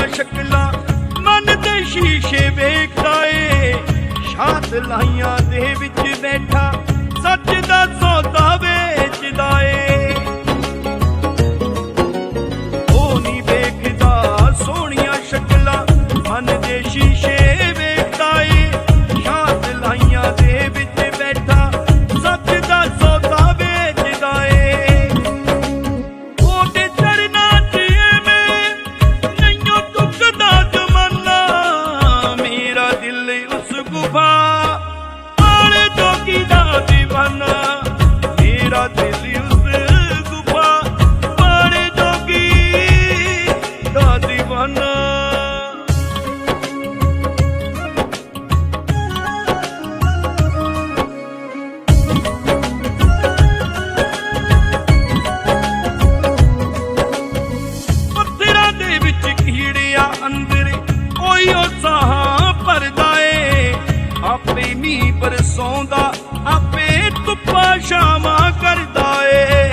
ਸ਼ਕਲਾਂ ਮਨ ਦੇ ਸ਼ੀਸ਼ੇ ਵੇਖਦਾ ਏ। ਸ਼ਾਤ ਲਾਈਆਂ ਦੇ ਵਿੱਚ ਬੈਠਾ ਸੱਚ ਦਾ ਸੌਦਾ ਵੇਚਦਾ ਏ। ਉਹ ਨਹੀਂ ਵੇਖਦਾ ਸੋਹਣੀਆਂ ਸ਼ਕਲਾਂ ਮਨ ਦੇ ਸ਼ੀਸ਼ੇ ਵੇਖਦਾ ਏ। ਸ਼ਾਤ ਲਾਈਆਂ ਦੇ ਵਿੱਚ ਬੈਠਾ ਸੱਚ ਦਾ ਸੌਦਾ ਵੇਚਦਾ ਏ। ਉਹਦੇ ਚਰਨਾਂ 'ਚ ਐਵੇਂ ਨਹੀਂਓ ਟੁੱਟਦਾ ਜ਼ਮਾਨਾ। ਮੇਰਾ ਦਿਲ ਉਸ ਗੁਫਾ ਵਾਲੇ ਜੋਗੀ ਦਾ ਦੀਵਾਨਾ। ਮੇਰਾ ਦਿਲ ਉਸ ਗੁਫਾ ਵਾਲੇ ਜੋਗੀ ਦਾ ਦੀਵਾਨਾ। ਪੱਥਰਾਂ ਦੇ ਵਿੱਚ ਕੀੜਿਆ ਅੰਦਰ ਉਹੀਓ ਸਾਹਾਂ ਭਰਦਾ ਏ। ਆਪੇ ਮੀਂਹ ਬਰਸਾਉਂਦਾ ਆਪੇ ਧੁੱਪਾਂ ਛਾਵਾਂ ਕਰਦਾ ਏ।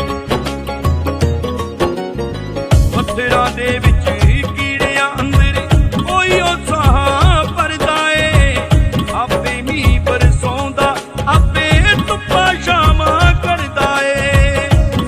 ਪੱਥਰਾਂ ਦੇ ਵਿੱਚ ਕੀੜਿਆਂ ਅੰਦਰ ਉਹੀਓ ਸਾਹਾਂ ਭਰਦਾ ਏ। ਆਪੇ ਮੀਂਹ ਬਰਸਾਉਂਦਾ ਆਪੇ ਧੁੱਪਾਂ ਛਾਵਾਂ ਕਰਦਾ ਏ।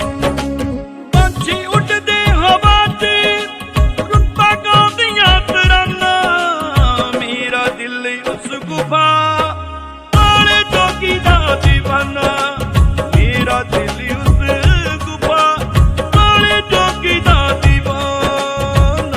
ਪੰਛੀ ਉੱਡਦੇ ਹਵਾ 'ਚ ਰੁੱਤਾਂ ਗਾਉਂਦੀਆਂ ਤਰਾਨਾ। ਮੇਰਾ ਦਿਲ ਉਸ ਗੁਫਾ ਵਾਲੇ ਜੋਗੀ ਦਾ ਦੀਵਾਨਾ। ਮੇਰਾ ਦਿਲ ਉਸ ਗੁਫਾ ਵਾਲੇ ਜੋਗੀ ਦਾ ਦੀਵਾਨਾ।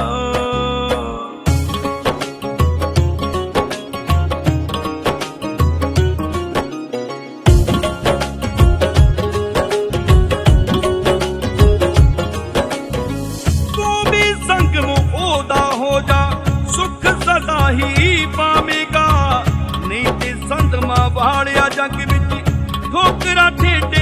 ਤੂੰ ਵੀ ਸੰਗਮ ਉਹਦਾ ਹੋ ਜਾ ਸੁੱਖ ਸਦਾ ਹੀ ਪਾਵੇਗਾ। ਨਹੀਂ ਤੇ ਸੰਦਮਾ ਵਾਲਿਆ ਜੱਗ ਵਿੱਚ ਠੋਕਰਾਂ ਠੇਡੇ